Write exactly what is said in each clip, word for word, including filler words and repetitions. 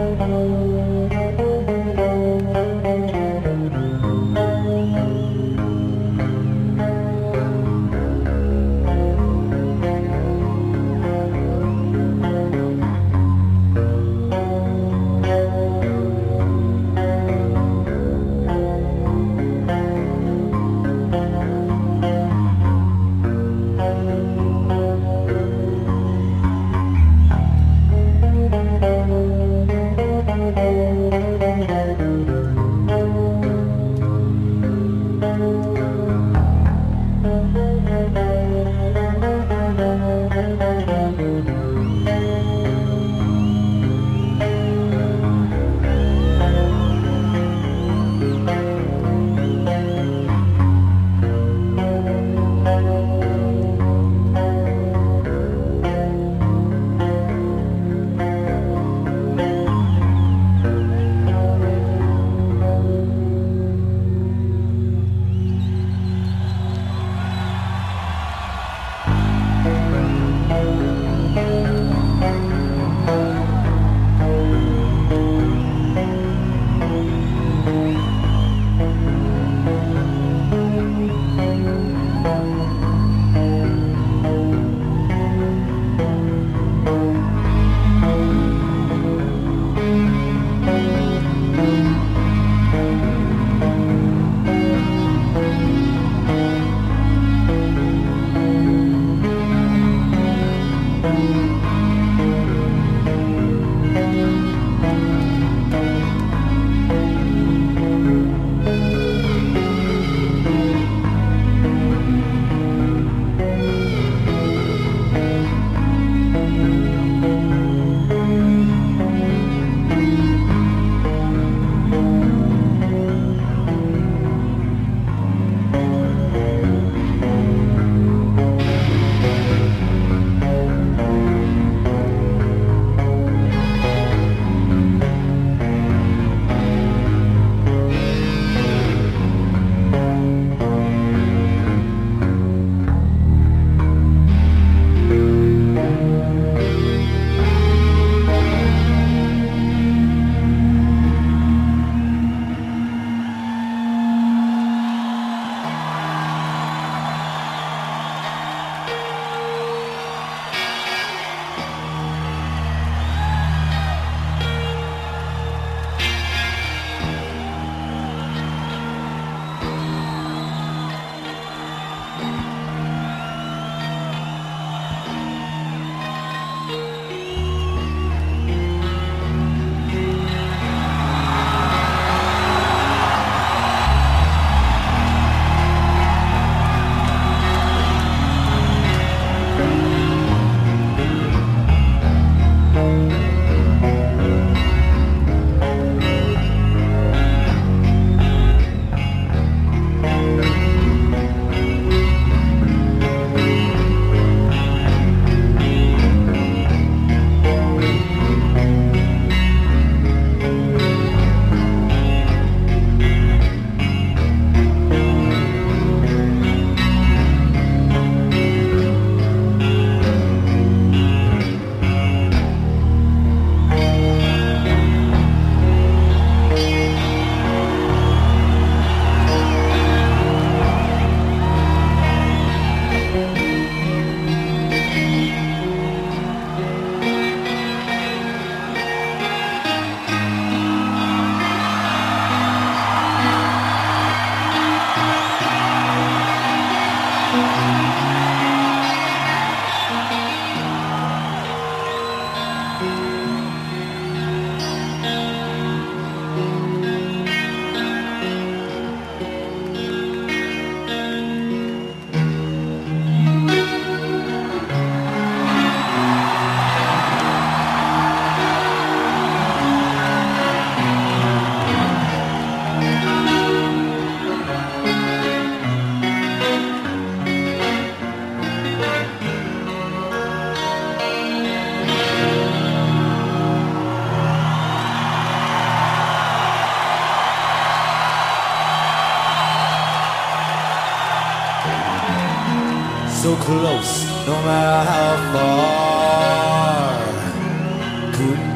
so close, no matter how far. Couldn't be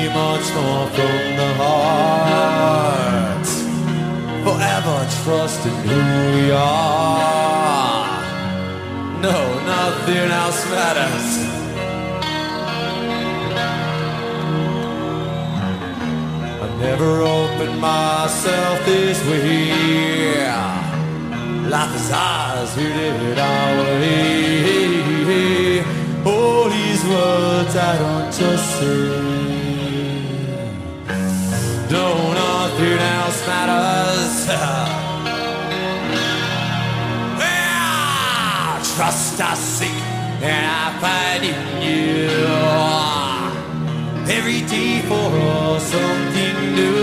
much more from the heart. Forever trust in who we are. No, nothing else matters. I never opened myself this way. Life is ours, we live it our way. All these words I don't just say. No, nothing else matters. Yeah, trust I seek and I find in you. Every day for something new.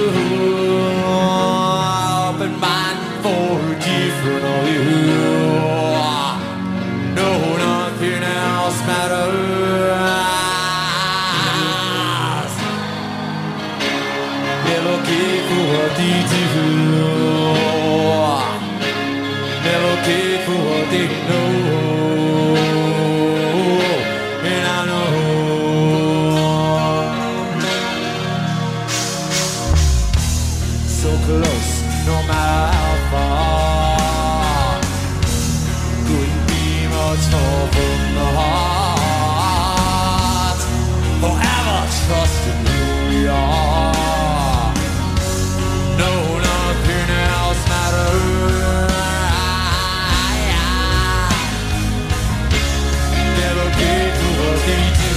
Open mind for a different view. No, nothing else matters. Never care for what they do. Never care for what they know. And I know so close, no matter how far. Couldn't be much more from the heart. Forever trusting who we are. No, nothing else matters. Never cared for what they do.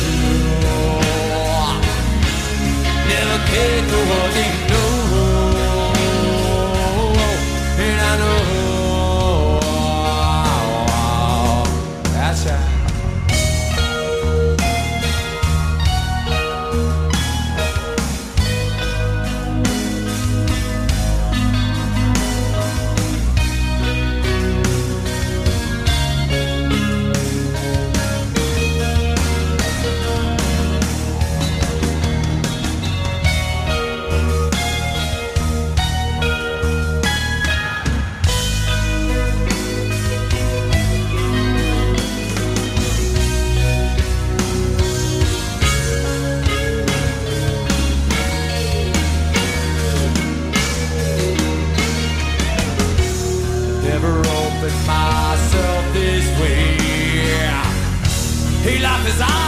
Never cared for what they know. And I know that's right. Never opened myself this way. Hey, life is out.